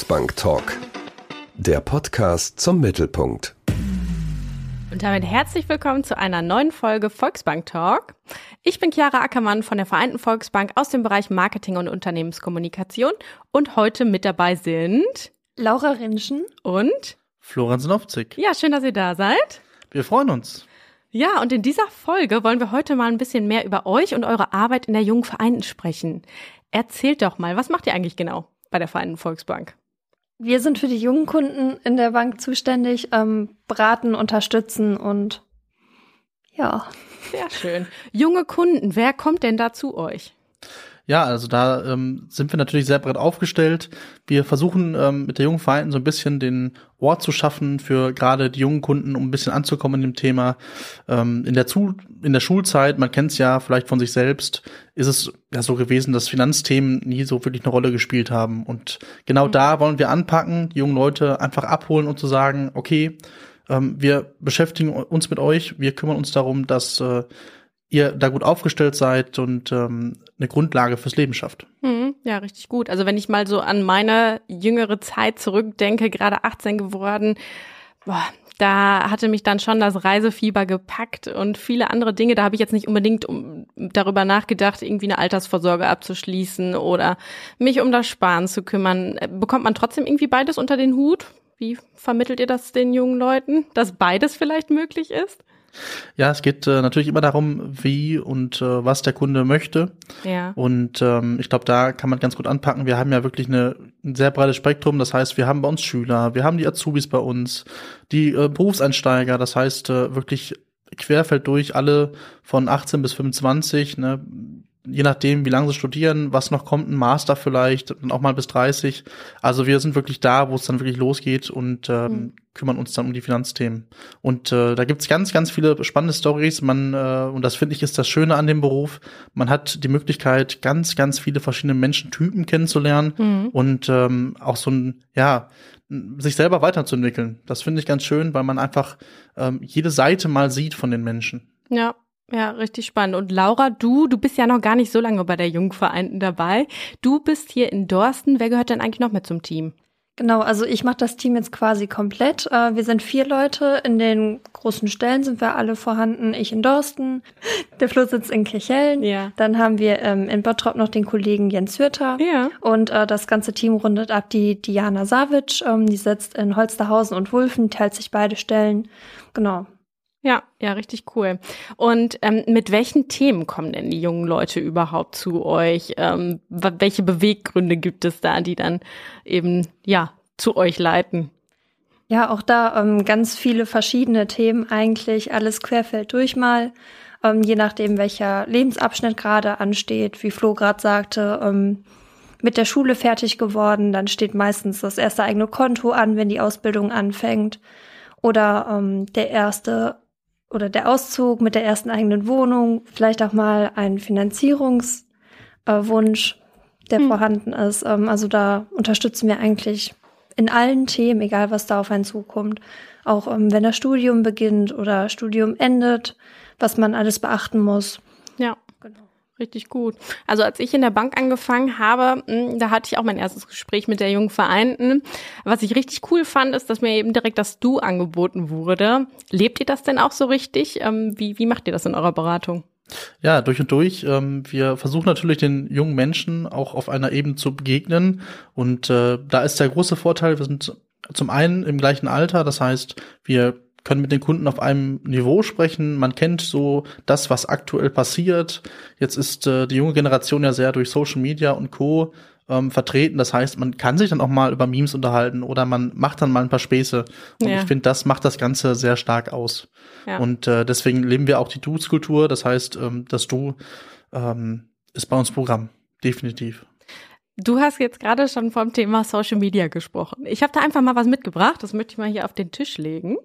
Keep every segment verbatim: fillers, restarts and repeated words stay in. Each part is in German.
Volksbank Talk, der Podcast zum Mittelpunkt. Und damit herzlich willkommen zu einer neuen Folge Volksbank Talk. Ich bin Chiara Ackermann von der Vereinten Volksbank aus dem Bereich Marketing und Unternehmenskommunikation und heute mit dabei sind Laura Rinschen und Florenz Nowzig. Ja, schön, dass ihr da seid. Wir freuen uns. Ja, und in dieser Folge wollen wir heute mal ein bisschen mehr über euch und eure Arbeit in der Jungen Vereinten sprechen. Erzählt doch mal, was macht ihr eigentlich genau bei der Vereinten Volksbank? Wir sind für die jungen Kunden in der Bank zuständig, ähm, beraten, unterstützen und ja. Sehr schön. Junge Kunden, wer kommt denn da zu euch? Ja, also da ähm, sind wir natürlich sehr breit aufgestellt. Wir versuchen ähm, mit der Jungen Vereinten so ein bisschen den Ort zu schaffen für gerade die jungen Kunden, um ein bisschen anzukommen in dem Thema. Ähm, in der Zu- in der Schulzeit, man kennt es ja vielleicht von sich selbst, ist es ja so gewesen, dass Finanzthemen nie so wirklich eine Rolle gespielt haben. Und genau mhm. da wollen wir anpacken, die jungen Leute einfach abholen und zu sagen, okay, ähm, wir beschäftigen uns mit euch, wir kümmern uns darum, dass äh, ihr da gut aufgestellt seid und ähm, eine Grundlage fürs Leben schafft. Mhm, ja, richtig gut. Also wenn ich mal so an meine jüngere Zeit zurückdenke, gerade achtzehn geworden, boah, da hatte mich dann schon das Reisefieber gepackt und viele andere Dinge. Da habe ich jetzt nicht unbedingt um, darüber nachgedacht, irgendwie eine Altersvorsorge abzuschließen oder mich um das Sparen zu kümmern. Bekommt man trotzdem irgendwie beides unter den Hut? Wie vermittelt ihr das den jungen Leuten, dass beides vielleicht möglich ist? Ja, es geht äh, natürlich immer darum, wie und äh, was der Kunde möchte. Ja. Und ähm, ich glaube, da kann man ganz gut anpacken. Wir haben ja wirklich eine, ein sehr breites Spektrum. Das heißt, wir haben bei uns Schüler, wir haben die Azubis bei uns, die äh, Berufseinsteiger. Das heißt, äh, wirklich querfeld durch, alle von achtzehn bis fünfundzwanzig, ne? Je nachdem, wie lange sie studieren, was noch kommt, ein Master vielleicht, dann auch mal bis dreißig. Also wir sind wirklich da, wo es dann wirklich losgeht und ähm, mhm. kümmern uns dann um die Finanzthemen. Und äh, da gibt's ganz, ganz viele spannende Stories. Man äh, und das finde ich ist das Schöne an dem Beruf. Man hat die Möglichkeit, ganz, ganz viele verschiedene Menschentypen kennenzulernen mhm. und ähm, auch so ein, ja, sich selber weiterzuentwickeln. Das finde ich ganz schön, weil man einfach ähm, jede Seite mal sieht von den Menschen. Ja. Ja, richtig spannend. Und Laura, du, du bist ja noch gar nicht so lange bei der Jungen Vereinten dabei. Du bist hier in Dorsten. Wer gehört denn eigentlich noch mit zum Team? Genau, also ich mache das Team jetzt quasi komplett. Wir sind vier Leute. In den großen Stellen sind wir alle vorhanden. Ich in Dorsten, der Flo sitzt in Kirchhellen. Ja. Dann haben wir ähm, in Bottrop noch den Kollegen Jens Hürter. Ja. Und äh, das ganze Team rundet ab die Diana Savic. Ähm, die sitzt in Holsterhausen und Wulfen, teilt sich beide Stellen. Genau. Ja, ja, richtig cool. Und ähm, mit welchen Themen kommen denn die jungen Leute überhaupt zu euch? Ähm, welche Beweggründe gibt es da, die dann eben, ja, zu euch leiten? Ja, auch da ähm, ganz viele verschiedene Themen eigentlich, alles querfeld durch mal, ähm, je nachdem, welcher Lebensabschnitt gerade ansteht. Wie Flo gerade sagte, ähm, mit der Schule fertig geworden, dann steht meistens das erste eigene Konto an, wenn die Ausbildung anfängt. Oder ähm, der erste oder der Auszug mit der ersten eigenen Wohnung, vielleicht auch mal ein Finanzierungswunsch, äh, der hm. vorhanden ist. Ähm, also da unterstützen wir eigentlich in allen Themen, egal was da auf einen zukommt. Auch ähm, wenn das Studium beginnt oder Studium endet, was man alles beachten muss. Ja. Richtig gut. Also als ich in der Bank angefangen habe, da hatte ich auch mein erstes Gespräch mit der Jungen Vereinten. Was ich richtig cool fand, ist, dass mir eben direkt das Du angeboten wurde. Lebt ihr das denn auch so richtig? Wie, wie macht ihr das in eurer Beratung? Ja, durch und durch. Wir versuchen natürlich den jungen Menschen auch auf einer Ebene zu begegnen. Und äh, da ist der große Vorteil, wir sind zum einen im gleichen Alter. Das heißt, wir können mit den Kunden auf einem Niveau sprechen. Man kennt so das, was aktuell passiert. Jetzt ist äh, die junge Generation ja sehr durch Social Media und Co. Ähm, vertreten. Das heißt, man kann sich dann auch mal über Memes unterhalten oder man macht dann mal ein paar Späße. Und ja. ich finde, das macht das Ganze sehr stark aus. Ja. Und äh, deswegen leben wir auch die Du-Kultur. Das heißt, ähm, das Du ähm, ist bei uns Programm. Definitiv. Du hast jetzt gerade schon vom Thema Social Media gesprochen. Ich habe da einfach mal was mitgebracht. Das möchte ich mal hier auf den Tisch legen.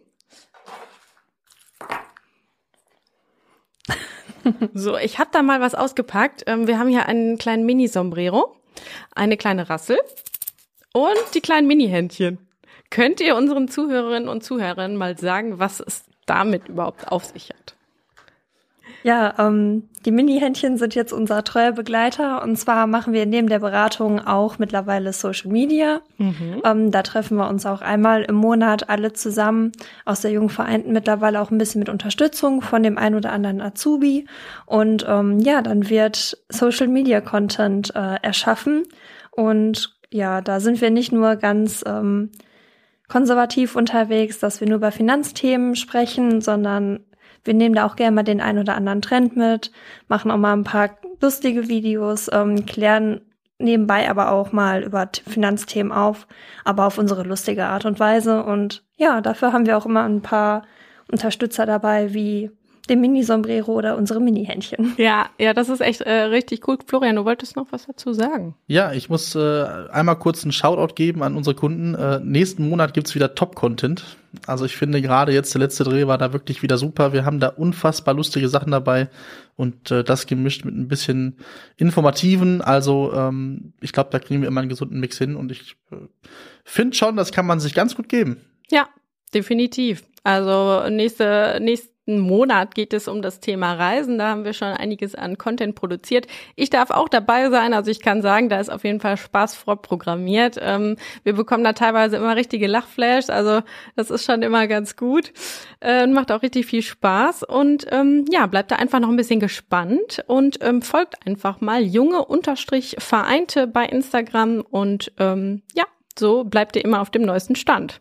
So, ich habe da mal was ausgepackt. Wir haben hier einen kleinen Mini-Sombrero, eine kleine Rassel und die kleinen Mini-Händchen. Könnt ihr unseren Zuhörerinnen und Zuhörern mal sagen, was es damit überhaupt auf sich hat? Ja, ähm, die Mini-Händchen sind jetzt unser treuer Begleiter. Und zwar machen wir neben der Beratung auch mittlerweile Social Media. Mhm. Ähm, da treffen wir uns auch einmal im Monat alle zusammen aus der Jungen Vereinten, mittlerweile auch ein bisschen mit Unterstützung von dem ein oder anderen Azubi. Und ähm, ja, dann wird Social Media Content äh, erschaffen. Und ja, da sind wir nicht nur ganz ähm, konservativ unterwegs, dass wir nur über Finanzthemen sprechen, sondern wir nehmen da auch gerne mal den ein oder anderen Trend mit, machen auch mal ein paar lustige Videos, ähm, klären nebenbei aber auch mal über T- Finanzthemen auf, aber auf unsere lustige Art und Weise. Und ja, dafür haben wir auch immer ein paar Unterstützer dabei, wie den Mini-Sombrero oder unsere Mini-Händchen. Ja, ja, das ist echt äh, richtig cool. Florian, du wolltest noch was dazu sagen? Ja, ich muss äh, einmal kurz einen Shoutout geben an unsere Kunden. Äh, nächsten Monat gibt's wieder Top-Content. Also ich finde gerade jetzt der letzte Dreh war da wirklich wieder super. Wir haben da unfassbar lustige Sachen dabei und äh, das gemischt mit ein bisschen Informativen. Also ähm, ich glaube, da kriegen wir immer einen gesunden Mix hin und ich äh, finde schon, das kann man sich ganz gut geben. Ja, definitiv. Also nächste, nächste Monat geht es um das Thema Reisen. Da haben wir schon einiges an Content produziert. Ich darf auch dabei sein. Also ich kann sagen, da ist auf jeden Fall Spaß vorprogrammiert. Ähm, wir bekommen da teilweise immer richtige Lachflash. Also das ist schon immer ganz gut. Äh, macht auch richtig viel Spaß. Und ähm, ja, bleibt da einfach noch ein bisschen gespannt und ähm, folgt einfach mal junge Unterstrich Vereinte bei Instagram. Und ähm, ja, so bleibt ihr immer auf dem neuesten Stand.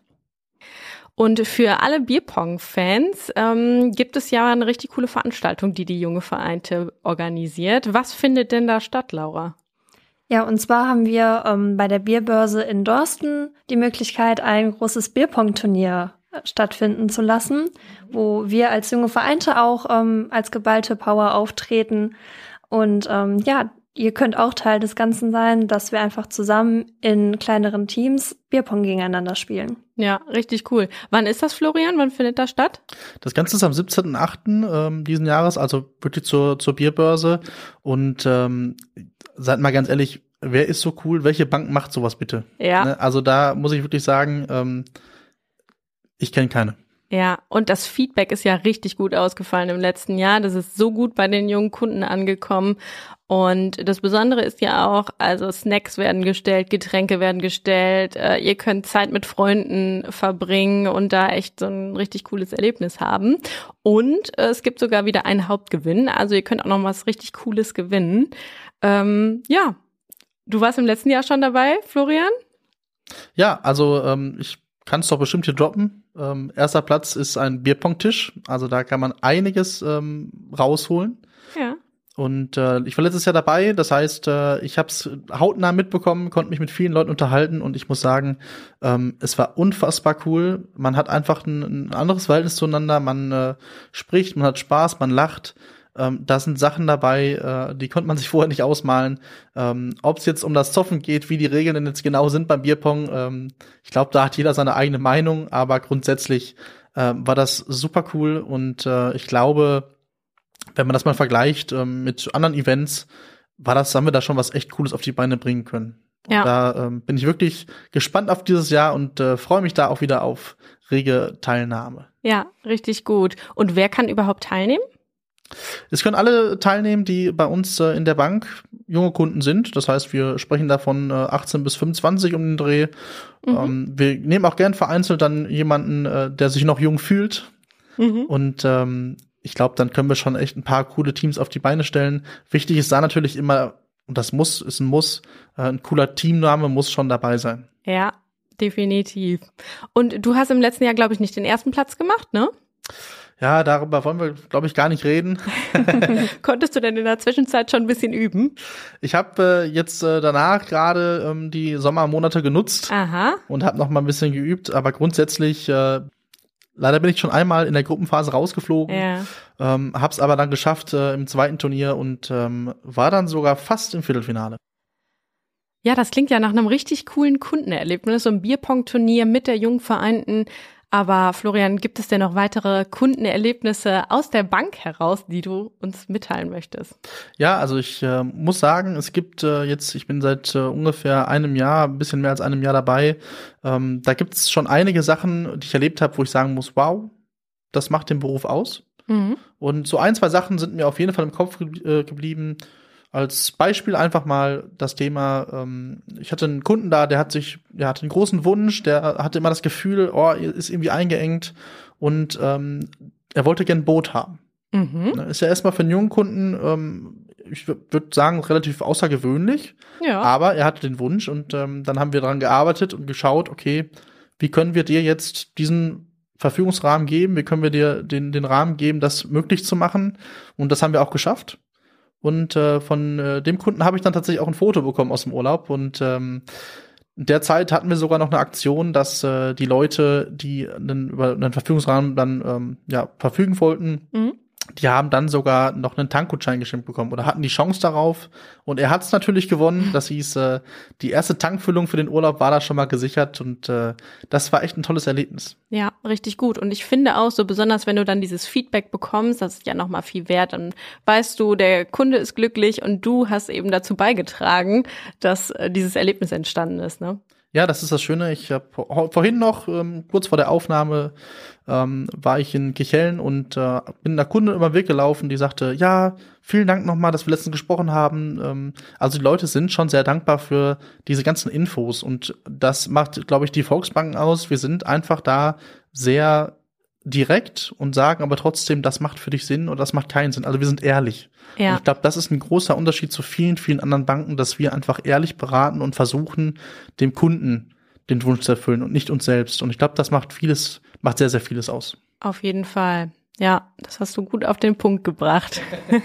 Und für alle Bierpong-Fans ähm, gibt es ja eine richtig coole Veranstaltung, die die Junge Vereinte organisiert. Was findet denn da statt, Laura? Ja, und zwar haben wir ähm, bei der Bierbörse in Dorsten die Möglichkeit, ein großes Bierpong-Turnier stattfinden zu lassen, wo wir als Junge Vereinte auch ähm, als geballte Power auftreten. Und ähm, ja, ihr könnt auch Teil des Ganzen sein, dass wir einfach zusammen in kleineren Teams Bierpong gegeneinander spielen. Ja, richtig cool. Wann ist das, Florian? Wann findet das statt? Das Ganze ist am siebzehnten achten Ähm, diesen Jahres, also wirklich zur, zur Bierbörse. Und ähm, seid mal ganz ehrlich, wer ist so cool? Welche Bank macht sowas bitte? Ja. Ne? Also da muss ich wirklich sagen, ähm, ich kenne keine. Ja, und das Feedback ist ja richtig gut ausgefallen im letzten Jahr. Das ist so gut bei den jungen Kunden angekommen. Und das Besondere ist ja auch, also Snacks werden gestellt, Getränke werden gestellt, äh, ihr könnt Zeit mit Freunden verbringen und da echt so ein richtig cooles Erlebnis haben. Und äh, es gibt sogar wieder einen Hauptgewinn, also ihr könnt auch noch was richtig Cooles gewinnen. Ähm, ja, du warst im letzten Jahr schon dabei, Florian? Ja, also ähm, ich kann es doch bestimmt hier droppen. Ähm, erster Platz ist ein Bierpong-Tisch, also da kann man einiges ähm, rausholen. Ja. Und äh, ich war letztes Jahr dabei, das heißt, äh, ich habe es hautnah mitbekommen, konnte mich mit vielen Leuten unterhalten und ich muss sagen, ähm, es war unfassbar cool. Man hat einfach ein, ein anderes Verhältnis zueinander, man äh, spricht, man hat Spaß, man lacht. Ähm, da sind Sachen dabei, äh, die konnte man sich vorher nicht ausmalen. Ähm, ob es jetzt um das Zoffen geht, wie die Regeln denn jetzt genau sind beim Bierpong, ähm, ich glaube, da hat jeder seine eigene Meinung, aber grundsätzlich äh, war das super cool und äh, ich glaube, wenn man das mal vergleicht ähm, mit anderen Events, war das, haben wir da schon was echt Cooles auf die Beine bringen können. Und ja. Da ähm, bin ich wirklich gespannt auf dieses Jahr und äh, freue mich da auch wieder auf rege Teilnahme. Ja, richtig gut. Und wer kann überhaupt teilnehmen? Es können alle teilnehmen, die bei uns äh, in der Bank junge Kunden sind. Das heißt, wir sprechen da von äh, achtzehn bis fünfundzwanzig um den Dreh. Mhm. Ähm, wir nehmen auch gern vereinzelt dann jemanden, äh, der sich noch jung fühlt. Mhm. Und ähm, ich glaube, dann können wir schon echt ein paar coole Teams auf die Beine stellen. Wichtig ist da natürlich immer, und das muss, ist ein Muss, äh, ein cooler Teamname muss schon dabei sein. Ja, definitiv. Und du hast im letzten Jahr, glaube ich, nicht den ersten Platz gemacht, ne? Ja, darüber wollen wir, glaube ich, gar nicht reden. Konntest du denn in der Zwischenzeit schon ein bisschen üben? Ich habe äh, jetzt äh, danach gerade ähm, die Sommermonate genutzt. Aha. Und habe noch mal ein bisschen geübt. Aber grundsätzlich, äh, leider bin ich schon einmal in der Gruppenphase rausgeflogen. Ja. Ähm, hab's aber dann geschafft äh, im zweiten Turnier und ähm, war dann sogar fast im Viertelfinale. Ja, das klingt ja nach einem richtig coolen Kundenerlebnis, so ein Bierpong-Turnier mit der Jungen Vereinten. Aber Florian, gibt es denn noch weitere Kundenerlebnisse aus der Bank heraus, die du uns mitteilen möchtest? Ja, also ich äh, muss sagen, es gibt äh, jetzt, ich bin seit äh, ungefähr einem Jahr, ein bisschen mehr als einem Jahr dabei, ähm, da gibt es schon einige Sachen, die ich erlebt habe, wo ich sagen muss, wow, das macht den Beruf aus. Mhm. Und so ein, zwei Sachen sind mir auf jeden Fall im Kopf ge- äh, geblieben. Als Beispiel einfach mal das Thema, ähm, ich hatte einen Kunden da, der hat sich, der hatte einen großen Wunsch, der hatte immer das Gefühl, oh, er ist irgendwie eingeengt und ähm, er wollte gern ein Boot haben. Mhm. Ne, ist ja erstmal für einen jungen Kunden, ähm, ich würde sagen, relativ außergewöhnlich, Ja. aber er hatte den Wunsch und ähm, dann haben wir daran gearbeitet und geschaut, okay, wie können wir dir jetzt diesen Verfügungsrahmen geben, wie können wir dir den, den Rahmen geben, das möglich zu machen, und das haben wir auch geschafft. Und äh, von äh, dem Kunden habe ich dann tatsächlich auch ein Foto bekommen aus dem Urlaub. Und ähm, in der Zeit hatten wir sogar noch eine Aktion, dass äh, die Leute, die einen, über einen Verfügungsrahmen dann ähm, ja, verfügen wollten, Mhm. die haben dann sogar noch einen Tankgutschein geschenkt bekommen oder hatten die Chance darauf. Und er hat es natürlich gewonnen. Das hieß, äh, die erste Tankfüllung für den Urlaub war da schon mal gesichert. Und äh, das war echt ein tolles Erlebnis. Ja, richtig gut. Und ich finde auch so, besonders wenn du dann dieses Feedback bekommst, das ist ja nochmal viel wert, dann weißt du, der Kunde ist glücklich und du hast eben dazu beigetragen, dass äh, dieses Erlebnis entstanden ist, ne? Ja, das ist das Schöne. Ich habe vorhin noch, ähm, kurz vor der Aufnahme, ähm, war ich in Kichellen und äh, bin einer Kundin über den Weg gelaufen, die sagte, ja, vielen Dank nochmal, dass wir letztens gesprochen haben. Ähm, also die Leute sind schon sehr dankbar für diese ganzen Infos und das macht, glaube ich, die Volksbanken aus. Wir sind einfach da sehr direkt und sagen aber trotzdem, das macht für dich Sinn oder das macht keinen Sinn. Also wir sind ehrlich. Ja. Und ich glaube, das ist ein großer Unterschied zu vielen, vielen anderen Banken, dass wir einfach ehrlich beraten und versuchen, dem Kunden den Wunsch zu erfüllen und nicht uns selbst. Und ich glaube, das macht vieles, macht sehr, sehr vieles aus. Auf jeden Fall. Ja, das hast du gut auf den Punkt gebracht.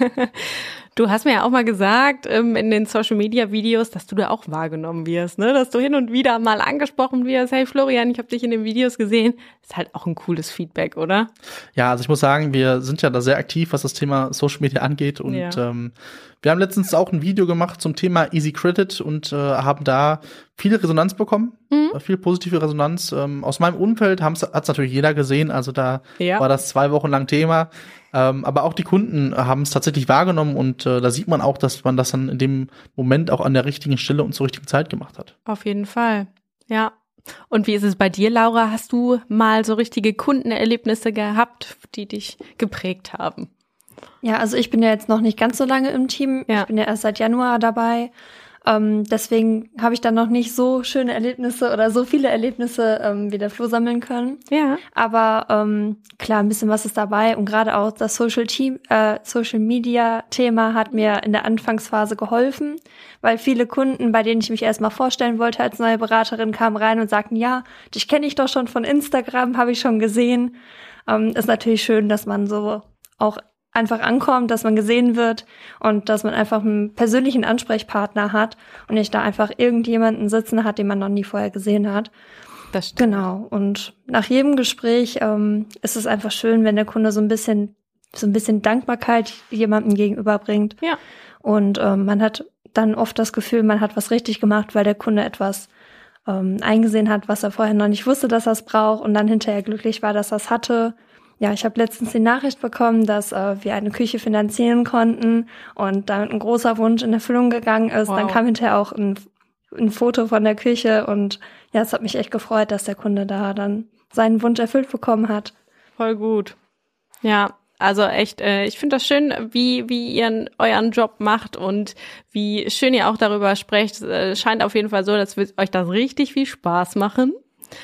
Du hast mir ja auch mal gesagt, ähm, in den Social-Media-Videos, dass du da auch wahrgenommen wirst, ne? Dass du hin und wieder mal angesprochen wirst, hey Florian, ich habe dich in den Videos gesehen. Ist halt auch ein cooles Feedback, oder? Ja, also ich muss sagen, wir sind ja da sehr aktiv, was das Thema Social Media angeht. Und Ja. ähm, wir haben letztens auch ein Video gemacht zum Thema Easy Credit und äh, haben da viele Resonanz bekommen, Mhm. äh, viel positive Resonanz. Ähm, aus meinem Umfeld hat es natürlich jeder gesehen, also da Ja. war das zwei Wochen lang Thema. Ähm, aber auch die Kunden haben es tatsächlich wahrgenommen und äh, da sieht man auch, dass man das dann in dem Moment auch an der richtigen Stelle und zur richtigen Zeit gemacht hat. Auf jeden Fall, ja. Und wie ist es bei dir, Laura? Hast du mal so richtige Kundenerlebnisse gehabt, die dich geprägt haben? Ja, also ich bin ja jetzt noch nicht ganz so lange im Team. Ja. Ich bin ja erst seit Januar dabei. Ähm, deswegen habe ich dann noch nicht so schöne Erlebnisse oder so viele Erlebnisse ähm, wie der Flo sammeln können. Ja. Aber ähm, klar, ein bisschen was ist dabei. Und gerade auch das Social Team, äh, Social Media Thema hat mir in der Anfangsphase geholfen, weil viele Kunden, bei denen ich mich erstmal vorstellen wollte als neue Beraterin, kamen rein und sagten, ja, dich kenne ich doch schon von Instagram, habe ich schon gesehen. Ähm, ist natürlich schön, dass man so auch einfach ankommt, dass man gesehen wird und dass man einfach einen persönlichen Ansprechpartner hat und nicht da einfach irgendjemanden sitzen hat, den man noch nie vorher gesehen hat. Das stimmt. Genau. Und nach jedem Gespräch ähm, ist es einfach schön, wenn der Kunde so ein bisschen so ein bisschen Dankbarkeit jemandem gegenüberbringt. Ja. Und ähm, man hat dann oft das Gefühl, man hat was richtig gemacht, weil der Kunde etwas ähm, eingesehen hat, was er vorher noch nicht wusste, dass er es braucht und dann hinterher glücklich war, dass er es hatte. Ja, ich habe letztens die Nachricht bekommen, dass äh, wir eine Küche finanzieren konnten und damit ein großer Wunsch in Erfüllung gegangen ist. Wow. Dann kam hinterher auch ein, ein Foto von der Küche und ja, es hat mich echt gefreut, dass der Kunde da dann seinen Wunsch erfüllt bekommen hat. Voll gut. Ja, also echt, äh, ich finde das schön, wie wie ihr n- euren Job macht und wie schön ihr auch darüber sprecht. Äh, scheint auf jeden Fall so, dass wird euch das richtig viel Spaß machen.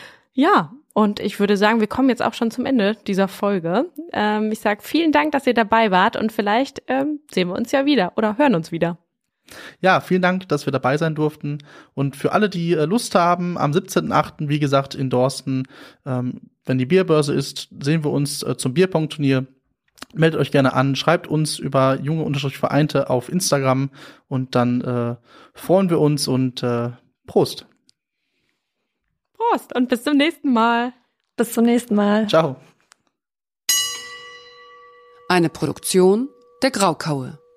Ja, und ich würde sagen, wir kommen jetzt auch schon zum Ende dieser Folge. Ähm, ich sage vielen Dank, dass ihr dabei wart und vielleicht ähm, sehen wir uns ja wieder oder hören uns wieder. Ja, vielen Dank, dass wir dabei sein durften. Und für alle, die äh, Lust haben, am siebzehnten achten, wie gesagt, in Dorsten, ähm, wenn die Bierbörse ist, sehen wir uns äh, zum Bierpong-Turnier. Meldet euch gerne an, schreibt uns über junge-vereinte auf Instagram und dann äh, freuen wir uns und äh, Prost. Prost und bis zum nächsten Mal. Bis zum nächsten Mal. Ciao. Eine Produktion der Graukaue.